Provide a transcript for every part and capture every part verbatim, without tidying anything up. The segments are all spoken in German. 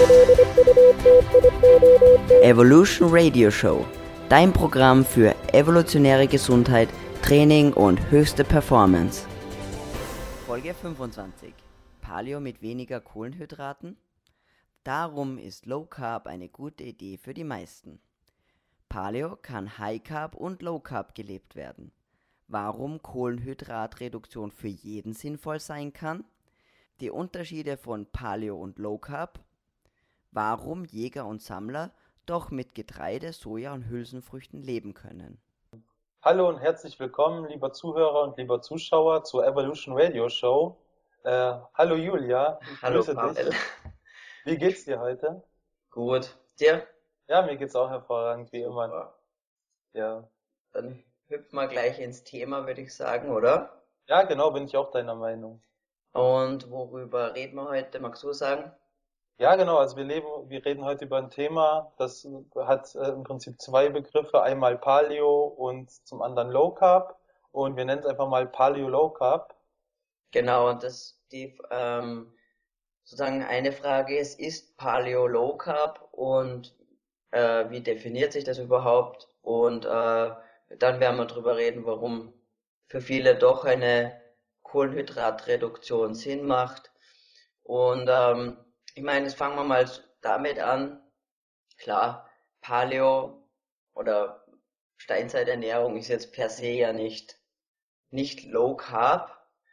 Evolution Radio Show, dein Programm für evolutionäre Gesundheit, Training und höchste Performance. Folge fünfundzwanzig. Paleo mit weniger Kohlenhydraten? Darum ist Low Carb eine gute Idee für die meisten. Paleo kann High Carb und Low Carb gelebt werden. Warum Kohlenhydratreduktion für jeden sinnvoll sein kann? Die Unterschiede von Paleo und Low Carb? Warum Jäger und Sammler doch mit Getreide, Soja und Hülsenfrüchten leben können. Hallo und herzlich willkommen, lieber Zuhörer und lieber Zuschauer zur Evolution Radio Show. Äh, hallo Julia, ich hallo grüße Pavel. dich. Wie geht's dir heute? Gut. Dir? Ja, mir geht's auch hervorragend, wie Super. immer. Ja. Dann hüpfen wir gleich ins Thema, würde ich sagen, oder? Ja, genau, bin ich auch deiner Meinung. Und worüber reden wir heute? Magst du sagen? Ja, genau, also wir leben, wir reden heute über ein Thema, das hat äh, im Prinzip zwei Begriffe, einmal Paleo und zum anderen Low Carb, und wir nennen es einfach mal Paleo Low Carb. Genau, und das die ähm, sozusagen eine Frage ist, ist Paleo Low Carb und äh, wie definiert sich das überhaupt? Und äh, dann werden wir drüber reden, warum für viele doch eine Kohlenhydratreduktion Sinn macht. Und ähm, ich meine, jetzt fangen wir mal damit an. Klar, Paleo oder Steinzeiternährung ist jetzt per se ja nicht, nicht Low Carb,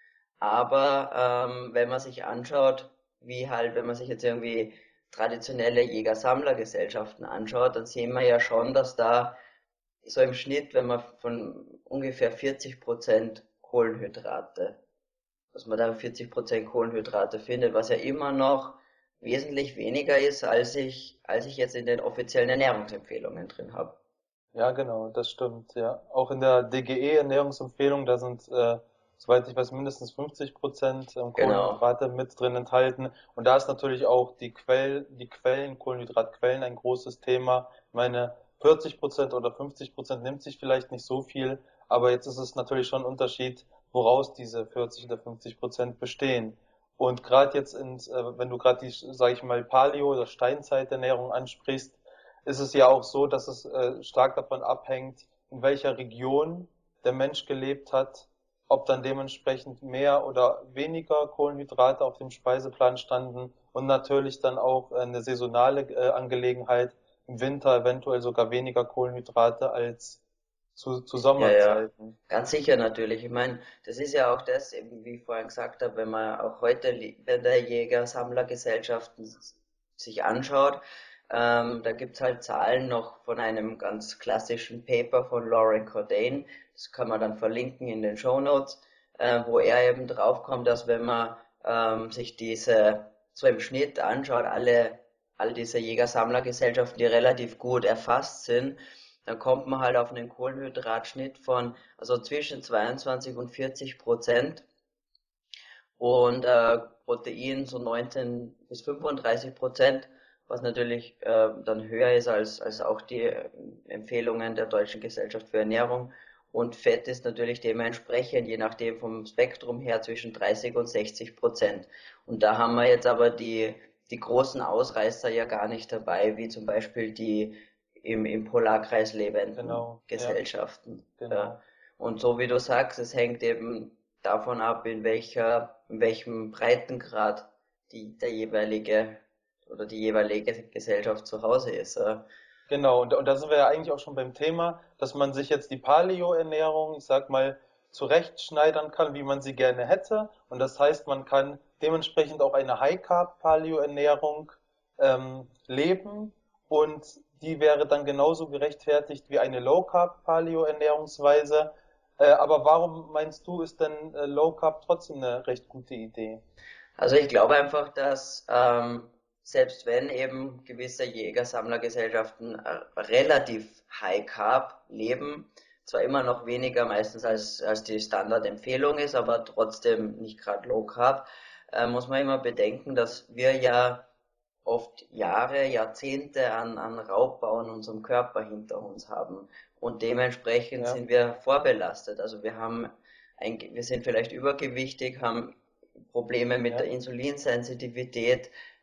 aber ähm, wenn man sich anschaut, wie halt, wenn man sich jetzt irgendwie traditionelle Jäger-Sammler-Gesellschaften anschaut, dann sehen wir ja schon, dass da so im Schnitt, wenn man von ungefähr vierzig Prozent Kohlenhydrate, dass man da vierzig Prozent Kohlenhydrate findet, was ja immer noch wesentlich weniger ist, als ich, als ich jetzt in den offiziellen Ernährungsempfehlungen drin habe. Ja, genau, das stimmt, ja. Auch in der D G E-Ernährungsempfehlung, da sind, äh, soweit ich weiß, mindestens fünfzig Prozent ähm, Genau. Kohlenhydrate mit drin enthalten. Und da ist natürlich auch die Quell, die Quellen, Kohlenhydratquellen ein großes Thema. Ich meine, vierzig Prozent oder fünfzig Prozent nimmt sich vielleicht nicht so viel, aber jetzt ist es natürlich schon ein Unterschied, woraus diese vierzig oder fünfzig Prozent bestehen. Und gerade jetzt, in, äh, wenn du gerade die, sage ich mal, Paleo- oder Steinzeiternährung ansprichst, ist es ja auch so, dass es äh, stark davon abhängt, in welcher Region der Mensch gelebt hat, ob dann dementsprechend mehr oder weniger Kohlenhydrate auf dem Speiseplan standen, und natürlich dann auch eine saisonale äh, Angelegenheit, im Winter eventuell sogar weniger Kohlenhydrate als zu, zu Ja, ja, Sommerzeiten. ganz sicher natürlich. Ich meine, das ist ja auch das, eben wie ich vorhin gesagt habe, wenn man auch heute li- bei der Jäger-Sammler-Gesellschaften s- sich anschaut, ähm, da gibt's halt Zahlen noch von einem ganz klassischen Paper von Lauren Cordain, das kann man dann verlinken in den Shownotes, äh, wo er eben draufkommt, dass wenn man ähm, sich diese so im Schnitt anschaut, alle, all diese Jäger-Sammler-Gesellschaften, die relativ gut erfasst sind, dann kommt man halt auf einen Kohlenhydratschnitt von also zwischen zweiundzwanzig und vierzig Prozent und äh, Protein so neunzehn bis fünfunddreißig Prozent, was natürlich äh, dann höher ist als, als auch die äh, Empfehlungen der Deutschen Gesellschaft für Ernährung. Und Fett ist natürlich dementsprechend, je nachdem vom Spektrum her, zwischen dreißig und sechzig Prozent. Und da haben wir jetzt aber die, die großen Ausreißer ja gar nicht dabei, wie zum Beispiel die im, im Polarkreis lebenden Genau, ja, Gesellschaften. genau. Ja. Und so wie du sagst, es hängt eben davon ab, in welcher, in welchem Breitengrad die, der jeweilige oder die jeweilige Gesellschaft zu Hause ist. Ja. Genau, und, und da sind wir ja eigentlich auch schon beim Thema, dass man sich jetzt die Paleo-Ernährung, ich sag mal, zurechtschneidern kann, wie man sie gerne hätte. Und das heißt, man kann dementsprechend auch eine High-Carb-Paleo-Ernährung ähm, leben, und die wäre dann genauso gerechtfertigt wie eine Low-Carb-Paleo-Ernährungsweise. Äh, aber warum meinst du, ist denn äh, Low-Carb trotzdem eine recht gute Idee? Also ich glaube einfach, dass ähm, selbst wenn eben gewisse Jäger-Sammler-Gesellschaften äh, relativ High Carb leben, zwar immer noch weniger meistens als, als die Standardempfehlung ist, aber trotzdem nicht gerade Low Carb, äh, muss man immer bedenken, dass wir ja oft Jahre, Jahrzehnte an, an Raubbau in unserem Körper hinter uns haben. Und dementsprechend Ja, sind wir vorbelastet. Also wir haben ein, wir sind vielleicht übergewichtig, haben Probleme mit ja, der Insulinsensitivität,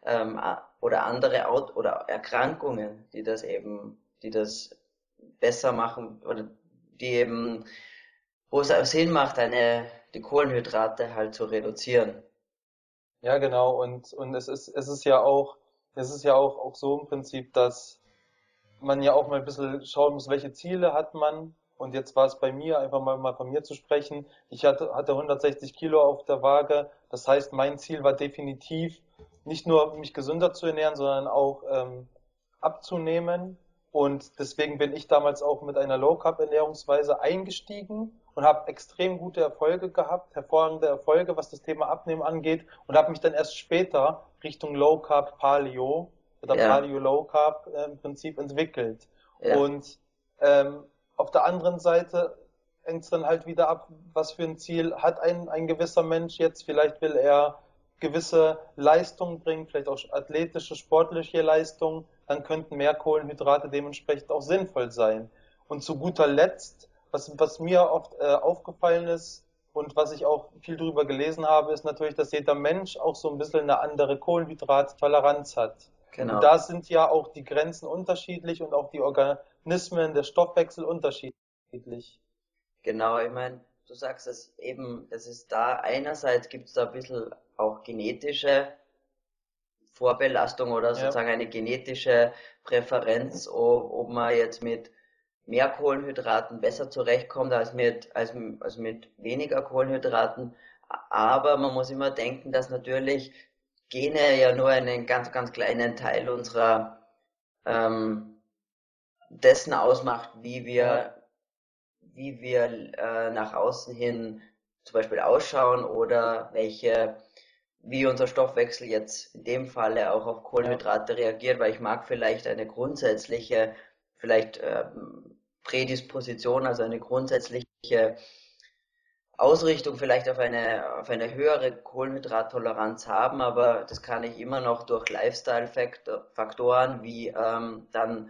ähm, oder andere Out oder Erkrankungen, die das eben, die das besser machen oder die eben, wo es auch Sinn macht, eine, die Kohlenhydrate halt zu reduzieren. Ja, genau. Und, und es ist, es ist ja auch, es ist ja auch, auch so im Prinzip, dass man ja auch mal ein bisschen schauen muss, welche Ziele hat man. Und jetzt war es bei mir, einfach mal, mal von mir zu sprechen. Ich hatte, hatte hundertsechzig Kilo auf der Waage. Das heißt, mein Ziel war definitiv, nicht nur mich gesünder zu ernähren, sondern auch ähm, abzunehmen. Und deswegen bin ich damals auch mit einer Low Carb Ernährungsweise eingestiegen und habe extrem gute Erfolge gehabt, hervorragende Erfolge, was das Thema Abnehmen angeht, und habe mich dann erst später Richtung Low Carb Paleo oder Ja, Paleo Low Carb äh, im Prinzip entwickelt. ja, Und ähm, auf der anderen Seite hängt es dann halt wieder ab, was für ein Ziel hat ein, ein gewisser Mensch jetzt. Vielleicht will er gewisse Leistung bringen, vielleicht auch athletische, sportliche Leistung, dann könnten mehr Kohlenhydrate dementsprechend auch sinnvoll sein. Und zu guter Letzt, was, was mir oft äh, aufgefallen ist und was ich auch viel drüber gelesen habe, ist natürlich, dass jeder Mensch auch so ein bisschen eine andere Kohlenhydrattoleranz hat. Und genau. da sind ja auch die Grenzen unterschiedlich und auch die Organismen, der Stoffwechsel unterschiedlich. Genau, ich meine, du sagst es eben, es ist da, einerseits gibt es da ein bisschen auch genetische Vorbelastung oder Ja, sozusagen eine genetische Präferenz, ob, ob man jetzt mit mehr Kohlenhydraten besser zurechtkommt als mit, als, als mit weniger Kohlenhydraten. Aber man muss immer denken, dass natürlich Gene ja nur einen ganz, ganz kleinen Teil unserer ähm, dessen ausmacht, wie ja, wir wie wir äh, nach außen hin zum Beispiel ausschauen oder welche, wie unser Stoffwechsel jetzt in dem Falle auch auf ja, Kohlenhydrate reagiert, weil ich mag vielleicht eine grundsätzliche, vielleicht ähm, Prädisposition, also eine grundsätzliche Ausrichtung vielleicht auf eine, auf eine höhere Kohlenhydrattoleranz haben, aber das kann ich immer noch durch Lifestyle-Faktoren wie ähm, dann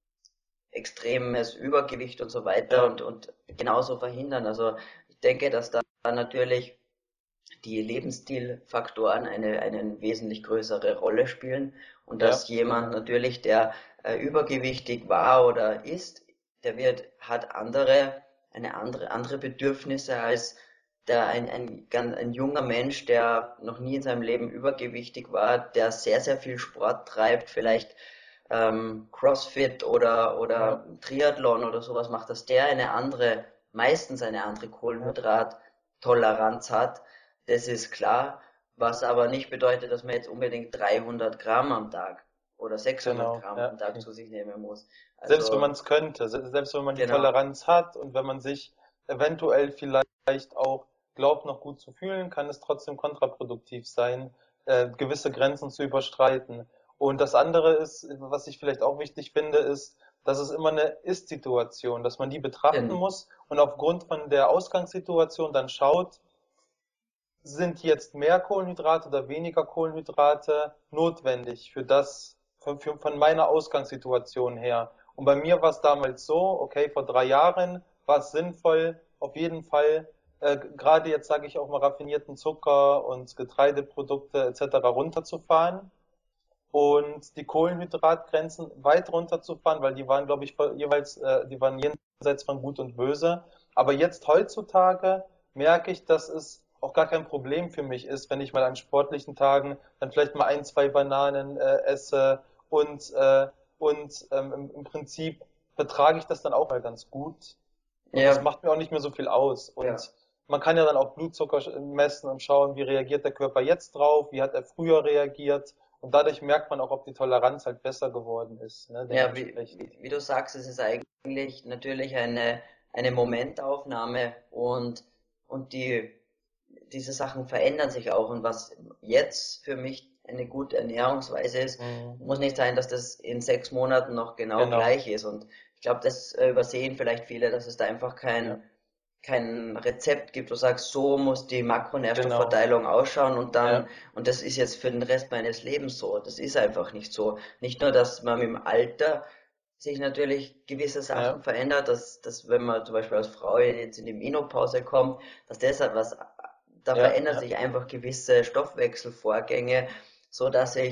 extremes Übergewicht und so weiter ja, und, und genauso verhindern. Also ich denke, dass da natürlich die Lebensstilfaktoren eine, eine wesentlich größere Rolle spielen und dass ja, jemand genau. natürlich, der äh, übergewichtig war oder ist, der wird, hat andere, eine andere, andere Bedürfnisse als der, ein, ein, ganz, ein junger Mensch, der noch nie in seinem Leben übergewichtig war, der sehr, sehr viel Sport treibt, vielleicht ähm, CrossFit oder, Ja, oder Triathlon oder sowas macht, dass der eine andere, meistens eine andere ja, Kohlenhydrattoleranz hat. Das ist klar, was aber nicht bedeutet, dass man jetzt unbedingt dreihundert Gramm am Tag oder sechshundert genau. Gramm am Ja. Tag zu sich nehmen muss. Selbst wenn Also, man es könnte, se- selbst wenn man die genau, Toleranz hat und wenn man sich eventuell vielleicht auch glaubt, noch gut zu fühlen, kann es trotzdem kontraproduktiv sein, äh, gewisse Grenzen zu überschreiten. Und das andere ist, was ich vielleicht auch wichtig finde, ist, dass es immer eine Ist-Situation, dass man die betrachten gen muss und aufgrund von der Ausgangssituation dann schaut, sind jetzt mehr Kohlenhydrate oder weniger Kohlenhydrate notwendig für das, von, für, von meiner Ausgangssituation her. Und bei mir war es damals so, okay, vor drei Jahren war es sinnvoll, auf jeden Fall, äh, gerade jetzt sage ich auch mal raffinierten Zucker und Getreideprodukte et cetera runterzufahren und die Kohlenhydratgrenzen weit runterzufahren, weil die waren, glaube ich, jeweils, äh, die waren jenseits von Gut und Böse. Aber jetzt heutzutage merke ich, dass es auch gar kein Problem für mich ist, wenn ich mal an sportlichen Tagen dann vielleicht mal ein, zwei Bananen äh, esse und äh, und ähm, im, im Prinzip vertrage ich das dann auch mal ganz gut und das ja, macht mir auch nicht mehr so viel aus ja. und man kann ja dann auch Blutzucker messen und schauen, wie reagiert der Körper jetzt drauf, wie hat er früher reagiert und dadurch merkt man auch, ob die Toleranz halt besser geworden ist, ne, Ja, wie, dementsprechend. wie, wie du sagst, es ist eigentlich natürlich eine, eine Momentaufnahme und, und die, diese Sachen verändern sich auch. Und was jetzt für mich eine gute Ernährungsweise ist, Mhm. muss nicht sein, dass das in sechs Monaten noch genau Genau, gleich ist. Und ich glaube, das äh, übersehen vielleicht viele, dass es da einfach ja, kein, kein Rezept gibt, wo du sagst, so muss die genau, Makronährstoffverteilung ausschauen und dann, ja, und das ist jetzt für den Rest meines Lebens so. Das ist einfach nicht so. Nicht nur, dass man mit dem Alter sich natürlich gewisse Sachen ja, verändert, dass, dass wenn man zum Beispiel als Frau jetzt in die Menopause kommt, dass deshalb was, da ja, verändern ja, sich einfach gewisse Stoffwechselvorgänge, so dass ich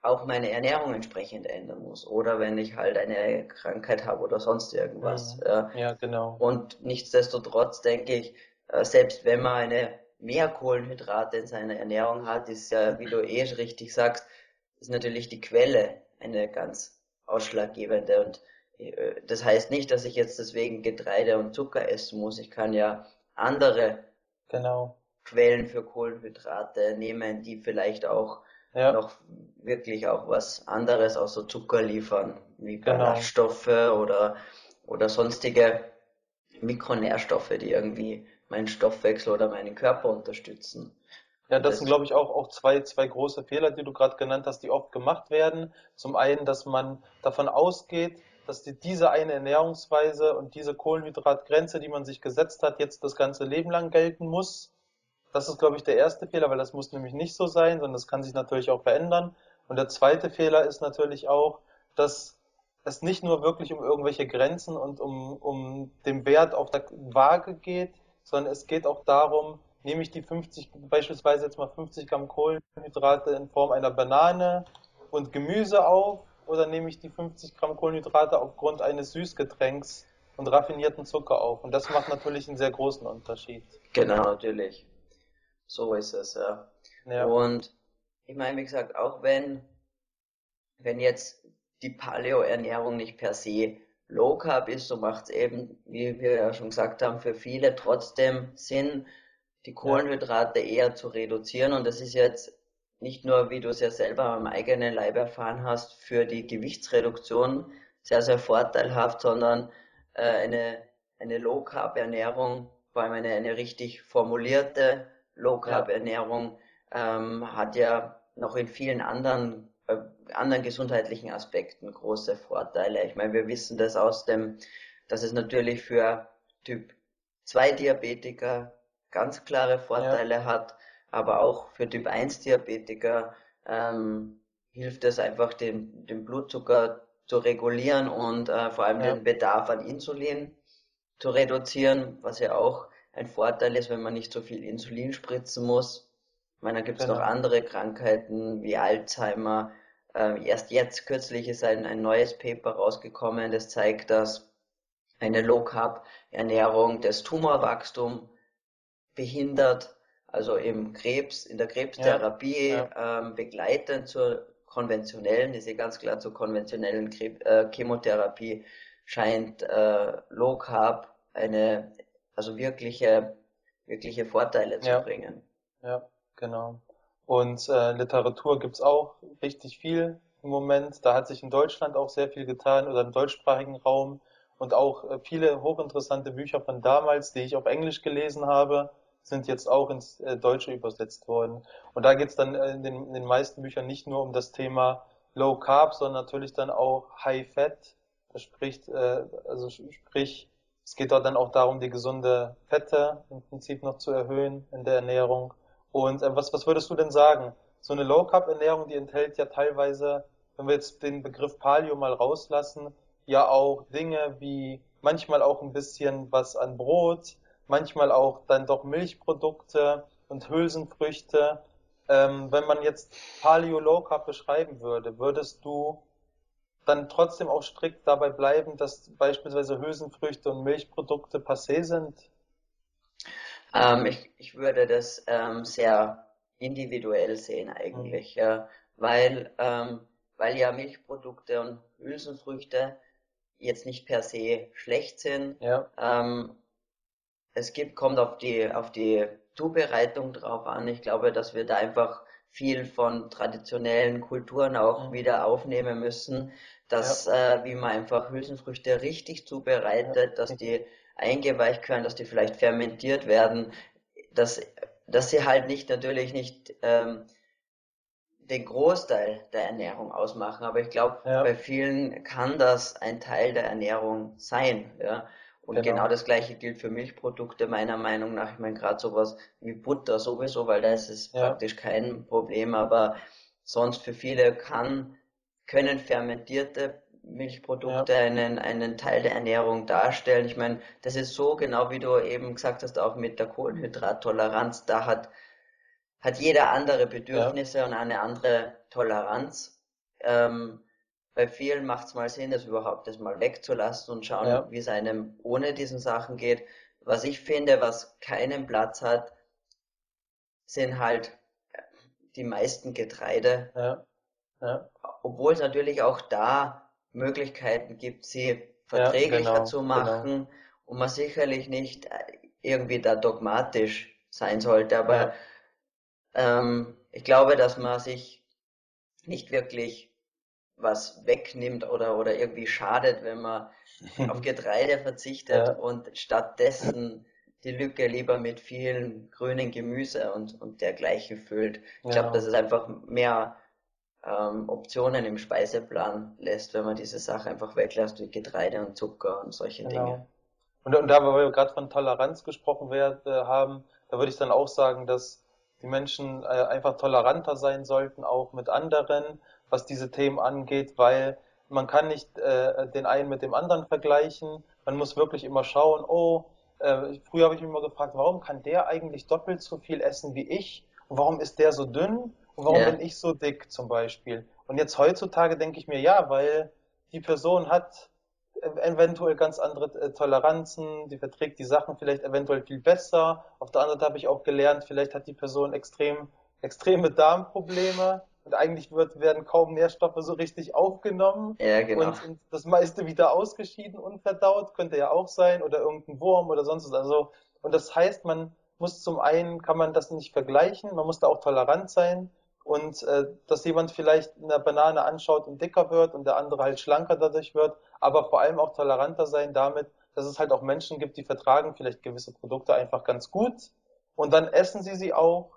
auch meine Ernährung entsprechend ändern muss. Oder wenn ich halt eine Krankheit habe oder sonst irgendwas. Mhm. Ja. Ja, genau. Und nichtsdestotrotz denke ich, äh, selbst wenn man eine mehr Kohlenhydrate in seiner Ernährung hat, ist ja, wie du eh richtig sagst, ist natürlich die Quelle eine ganz ausschlaggebende. Und äh, das heißt nicht, dass ich jetzt deswegen Getreide und Zucker essen muss. Ich kann ja andere Genau. Quellen für Kohlenhydrate nehmen, die vielleicht auch Ja, noch wirklich auch was anderes außer Zucker liefern, wie genau. Ballaststoffe oder, oder sonstige Mikronährstoffe, die irgendwie meinen Stoffwechsel oder meinen Körper unterstützen. Ja, Und das sind, das, glaube ich, auch, auch zwei, zwei große Fehler, die du gerade genannt hast, die oft gemacht werden. Zum einen, dass man davon ausgeht, dass die, diese eine Ernährungsweise und diese Kohlenhydratgrenze, die man sich gesetzt hat, jetzt das ganze Leben lang gelten muss. Das ist, glaube ich, der erste Fehler, weil das muss nämlich nicht so sein, sondern das kann sich natürlich auch verändern. Und der zweite Fehler ist natürlich auch, dass es nicht nur wirklich um irgendwelche Grenzen und um, um den Wert auf der Waage geht, sondern es geht auch darum, nehme ich die fünfzig, beispielsweise jetzt mal fünfzig Gramm Kohlenhydrate in Form einer Banane und Gemüse auf, oder nehme ich die fünfzig Gramm Kohlenhydrate aufgrund eines Süßgetränks und raffinierten Zucker auf. Und das macht natürlich einen sehr großen Unterschied. genau, natürlich. So ist es, ja. Ja, Und ich meine, wie gesagt, auch wenn, wenn jetzt die Paleo-Ernährung nicht per se Low Carb ist, so macht es eben, wie wir ja schon gesagt haben, für viele trotzdem Sinn, die ja, Kohlenhydrate eher zu reduzieren. Und das ist jetzt nicht nur, wie du es ja selber am eigenen Leib erfahren hast, für die Gewichtsreduktion sehr, sehr vorteilhaft, sondern äh, eine, eine Low Carb Ernährung, vor allem eine, eine richtig formulierte Low Carb ja, Ernährung, ähm, hat ja noch in vielen anderen äh, anderen gesundheitlichen Aspekten große Vorteile. Ich meine, wir wissen das aus dem, dass es natürlich für Typ zwei Diabetiker ganz klare ja, Vorteile hat, aber auch für Typ eins Diabetiker ähm, hilft es einfach, den, den Blutzucker zu regulieren und äh, vor allem den ja, Bedarf an Insulin zu reduzieren, was ja auch ein Vorteil ist, wenn man nicht so viel Insulin spritzen muss. Ich meine, da gibt es noch genau. andere Krankheiten wie Alzheimer. Ähm, erst jetzt kürzlich ist ein, ein neues Paper rausgekommen, das zeigt, dass eine Low-Carb-Ernährung das Tumorwachstum behindert, also im Krebs, in der Ja, Krebstherapie ja, ähm, begleitend zur konventionellen, ist ja ganz klar zur konventionellen Krebs, äh, Chemotherapie scheint äh, Low Carb eine, also wirkliche, wirkliche Vorteile zu ja, bringen. ja, genau. Und äh, Literatur gibt's auch richtig viel im Moment. Da hat sich in Deutschland auch sehr viel getan oder im deutschsprachigen Raum und auch äh, viele hochinteressante Bücher von damals, die ich auf Englisch gelesen habe, sind jetzt auch ins äh, Deutsche übersetzt worden. Und da geht's dann äh, in den, in den meisten Büchern nicht nur um das Thema Low Carb, sondern natürlich dann auch High Fat. Das spricht, äh, also sprich, es geht dort dann auch darum, die gesunde Fette im Prinzip noch zu erhöhen in der Ernährung. Und äh, was, was würdest du denn sagen? So eine Low-Carb-Ernährung, die enthält ja teilweise, wenn wir jetzt den Begriff Paleo mal rauslassen, ja auch Dinge wie manchmal auch ein bisschen was an Brot, manchmal auch dann doch Milchprodukte und Hülsenfrüchte. Ähm, wenn man jetzt Paleo Low Carb beschreiben würde, würdest du dann trotzdem auch strikt dabei bleiben, dass beispielsweise Hülsenfrüchte und Milchprodukte passé sind? Ähm, ich, ich würde das ähm, sehr individuell sehen Hm. eigentlich, ja, weil, ähm, weil ja Milchprodukte und Hülsenfrüchte jetzt nicht per se schlecht sind. Ja, Ähm, Es gibt, kommt auf die, auf die Zubereitung drauf an. Ich glaube, dass wir da einfach viel von traditionellen Kulturen auch hm. wieder aufnehmen müssen, Ja, dass, äh, wie man einfach Hülsenfrüchte richtig ja, zubereitet, dass die eingeweicht können, dass die vielleicht fermentiert werden, dass, dass sie halt nicht, natürlich nicht, ähm, den Großteil der Ernährung ausmachen, aber ich glaube, bei ja, vielen kann das ein Teil der Ernährung sein, ja. Und genau genau. das Gleiche gilt für Milchprodukte meiner Meinung nach. Ich meine, gerade sowas wie Butter sowieso, weil da ist es Ja, praktisch kein Problem, aber sonst für viele kann, können fermentierte ja, Milchprodukte einen, einen Teil der Ernährung darstellen. Ich meine, das ist so, genau wie du eben gesagt hast, auch mit der Kohlenhydrattoleranz, da hat hat jeder andere ja, Bedürfnisse und eine andere Toleranz. ähm, bei vielen macht es mal Sinn, das überhaupt das mal wegzulassen und schauen, Ja, wie es einem ohne diesen Sachen geht. Was ich finde, was keinen Platz hat, sind halt die meisten Getreide, ja, ja, obwohl es natürlich auch da Möglichkeiten gibt, sie ja, verträglicher genau, zu genau. machen und man sicherlich nicht irgendwie da dogmatisch sein sollte, aber Ja, ähm, ich glaube, dass man sich nicht wirklich was wegnimmt oder, oder irgendwie schadet, wenn man auf Getreide verzichtet ja, und stattdessen die Lücke lieber mit vielen grünen Gemüse und, und dergleichen füllt. Ich glaube, dass genau, es einfach mehr ähm, Optionen im Speiseplan lässt, wenn man diese Sache einfach weglässt wie Getreide und Zucker und solche Dinge. genau. Und, und da, weil wir gerade von Toleranz gesprochen werd, äh, haben, da würde ich dann auch sagen, dass die Menschen äh, einfach toleranter sein sollten, auch mit anderen, was diese Themen angeht, weil man kann nicht äh, den einen mit dem anderen vergleichen. Man muss wirklich immer schauen, oh, äh, früher habe ich mich immer gefragt, warum kann der eigentlich doppelt so viel essen wie ich? Und warum ist der so dünn? Und warum bin Ja, ich so dick zum Beispiel? Und jetzt heutzutage denke ich mir, ja, weil die Person hat eventuell ganz andere äh, Toleranzen, die verträgt die Sachen vielleicht eventuell viel besser. Auf der anderen Seite habe ich auch gelernt, vielleicht hat die Person extrem, extreme Darmprobleme und eigentlich wird, werden kaum Nährstoffe so richtig aufgenommen ja, genau. und, und das meiste wieder ausgeschieden, unverdaut, könnte ja auch sein, oder irgendein Wurm oder sonst was. Also, und das heißt, man muss zum einen, kann man das nicht vergleichen, man muss da auch tolerant sein und äh, dass jemand vielleicht eine Banane anschaut und dicker wird und der andere halt schlanker dadurch wird, aber vor allem auch toleranter sein damit, dass es halt auch Menschen gibt, die vertragen vielleicht gewisse Produkte einfach ganz gut und dann essen sie sie auch.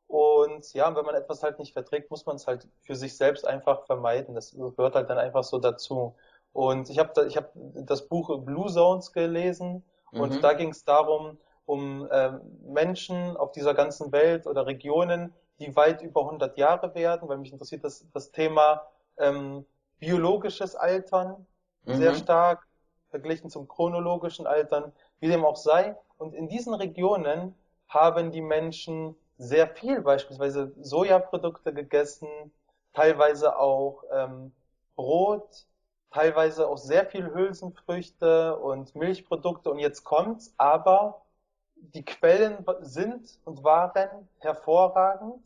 Und ja, wenn man etwas halt nicht verträgt, muss man es halt für sich selbst einfach vermeiden. Das gehört halt dann einfach so dazu. Und ich habe da, ich habe das Buch Blue Zones gelesen und da Mhm. ging es darum, um ähm, Menschen auf dieser ganzen Welt oder Regionen, die weit über hundert Jahre werden, weil mich interessiert das, das Thema ähm, biologisches Altern sehr Mhm. stark verglichen zum chronologischen Altern, wie dem auch sei. Und in diesen Regionen haben die Menschen sehr viel beispielsweise Sojaprodukte gegessen, teilweise auch ähm, Brot, teilweise auch sehr viel Hülsenfrüchte und Milchprodukte. Und jetzt kommt's, aber die Quellen sind und waren hervorragend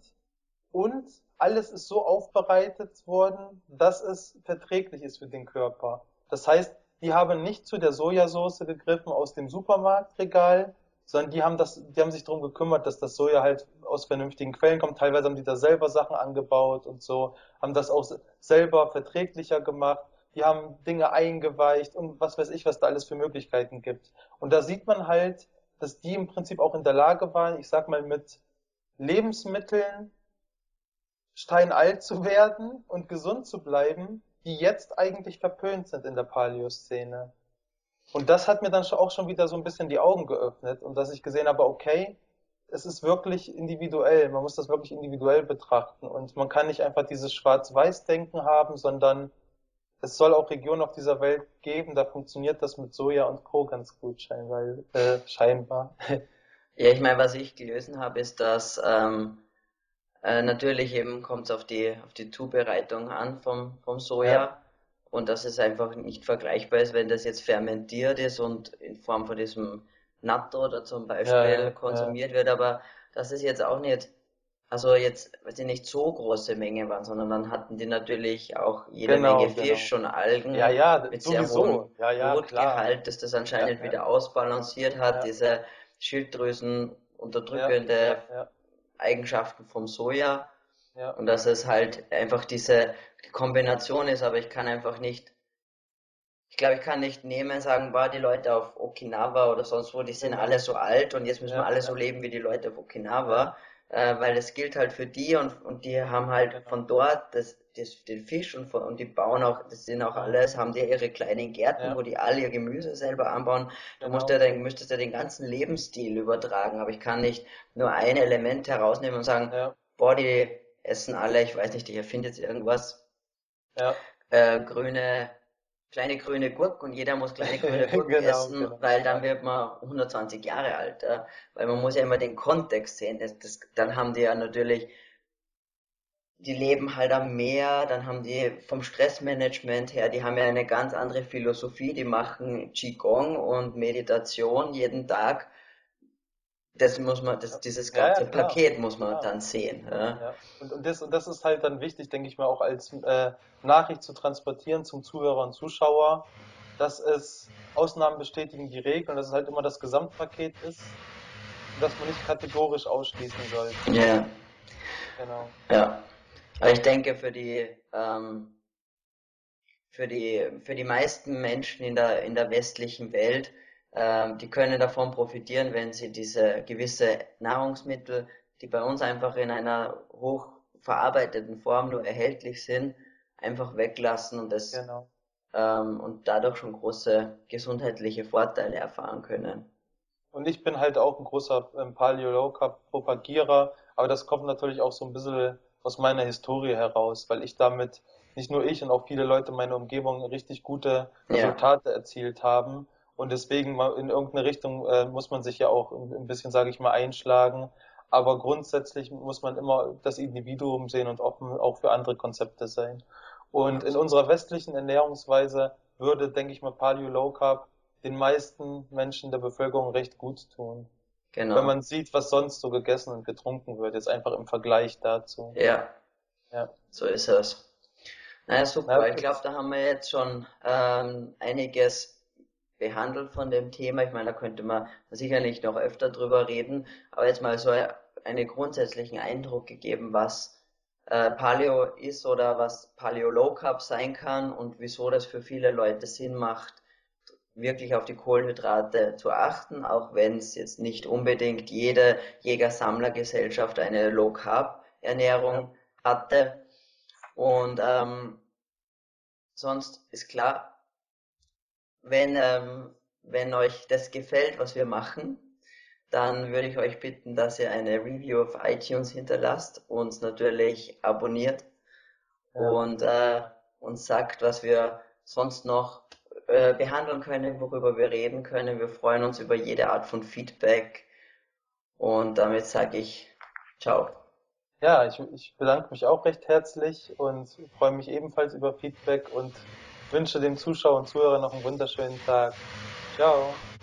und alles ist so aufbereitet worden, dass es verträglich ist für den Körper. Das heißt, die haben nicht zu der Sojasauce gegriffen aus dem Supermarktregal, sondern die haben das, die haben sich darum gekümmert, dass das Soja halt aus vernünftigen Quellen kommt. Teilweise haben die da selber Sachen angebaut und so, haben das auch selber verträglicher gemacht. Die haben Dinge eingeweicht und was weiß ich, was da alles für Möglichkeiten gibt. Und da sieht man halt, dass die im Prinzip auch in der Lage waren, ich sag mal, mit Lebensmitteln steinalt zu werden und gesund zu bleiben, die jetzt eigentlich verpönt sind in der Paleo-Szene. Und das hat mir dann auch schon wieder so ein bisschen die Augen geöffnet und dass ich gesehen habe, okay, es ist wirklich individuell, man muss das wirklich individuell betrachten und man kann nicht einfach dieses Schwarz-Weiß-Denken haben, sondern es soll auch Regionen auf dieser Welt geben, da funktioniert das mit Soja und Co. ganz gut scheinbar. Äh, scheinbar. Ja, ich meine, was ich gelesen habe, ist, dass ähm, äh, natürlich eben kommt es auf die auf die Zubereitung an vom vom Ja, Soja und dass es einfach nicht vergleichbar ist, wenn das jetzt fermentiert ist und in Form von diesem Natto oder zum ja, Beispiel ja, ja. konsumiert wird, aber das ist jetzt auch nicht, also jetzt, weil sie nicht so große Mengen waren, sondern dann hatten die natürlich auch jede Menge Genau, Fisch genau. und Ja, Algen ja, mit sehr hohem sowieso. Ja, ja, klar. Jodgehalt, das das Ja, anscheinend ja, wieder ausbalanciert hat, ja, diese Schilddrüsen ja, unterdrückende ja, ja, Eigenschaften vom Soja ja, und dass es halt einfach diese Kombination ist, aber ich kann einfach nicht, ich glaube, ich kann nicht nehmen, sagen, boah, die Leute auf Okinawa oder sonst wo, die sind alle genau. so alt und jetzt müssen wir Ja, alle so ja, leben wie die Leute auf ja, Okinawa, äh, weil das gilt halt für die und, und die haben halt genau. von dort das, das, den Fisch und, von, und die bauen auch, das sind auch alles, Mhm. haben die ihre kleinen Gärten, wo Ja, die alle ihr Gemüse selber anbauen. Du musst ja genau. den, müsstest ja den ganzen Lebensstil übertragen, aber ich kann nicht nur ein Element herausnehmen und sagen, Ja, boah, die essen alle, ich weiß nicht, ich erfinde jetzt irgendwas, ja. äh, grüne, kleine grüne Gurken und jeder muss kleine grüne Gurken Genau, essen, genau. weil dann Ja, wird man hundertzwanzig Jahre alt. Ja? Weil man muss ja immer den Kontext sehen. Das, das, dann haben die ja natürlich die leben halt am Meer, dann haben die vom Stressmanagement her, die haben ja eine ganz andere Philosophie, die machen Qigong und Meditation jeden Tag. Das muss man, das, dieses Ja, ja, ganze klar. Paket muss man Klar. dann sehen. Ja, Ja. Und, und, das, und das ist halt dann wichtig, denke ich mal, auch als äh, Nachricht zu transportieren zum Zuhörer und Zuschauer, dass es Ausnahmen bestätigen die Regel und dass es halt immer das Gesamtpaket ist und dass man nicht kategorisch ausschließen sollte. ja. Genau. Ja. Aber ich denke, für die, ähm, für die, für die meisten Menschen in der, in der westlichen Welt, ähm, die können davon profitieren, wenn sie diese gewisse Nahrungsmittel, die bei uns einfach in einer hoch verarbeiteten Form nur erhältlich sind, einfach weglassen und das, Genau. ähm, und dadurch schon große gesundheitliche Vorteile erfahren können. Und ich bin halt auch ein großer ähm, Paleo Low Carb Propagierer, aber das kommt natürlich auch so ein bisschen aus meiner Historie heraus, weil ich damit, nicht nur ich und auch viele Leute in meiner Umgebung richtig gute Ja, Resultate erzielt haben. Und deswegen mal in irgendeine Richtung äh, muss man sich ja auch ein, ein bisschen, sage ich mal, einschlagen. Aber grundsätzlich muss man immer das Individuum sehen und offen auch für andere Konzepte sein. Und in unserer westlichen Ernährungsweise würde, denke ich mal, Paleo Low Carb den meisten Menschen der Bevölkerung recht gut tun. Wenn genau. man sieht, was sonst so gegessen und getrunken wird, jetzt einfach im Vergleich dazu. Ja, Ja. so ist es. Naja, Na super. Ich gut. glaube, da haben wir jetzt schon ähm, einiges behandelt von dem Thema. Ich meine, da könnte man sicherlich noch öfter drüber reden, aber jetzt mal so einen grundsätzlichen Eindruck gegeben, was äh, Paleo ist oder was Paleo Low Carb sein kann und wieso das für viele Leute Sinn macht, wirklich auf die Kohlenhydrate zu achten, auch wenn es jetzt nicht unbedingt jede Jäger-Sammler-Gesellschaft eine Low Carb Ja. Ernährung hatte. Und ähm, sonst ist klar, wenn, ähm, wenn euch das gefällt, was wir machen, dann würde ich euch bitten, dass ihr eine Review auf iTunes hinterlasst, uns natürlich abonniert Ja. und äh, uns sagt, was wir sonst noch äh, behandeln können, worüber wir reden können. Wir freuen uns über jede Art von Feedback und damit sage ich ciao. Ja, ich, ich bedanke mich auch recht herzlich und freue mich ebenfalls über Feedback und wünsche den Zuschauern und Zuhörern noch einen wunderschönen Tag. Ciao.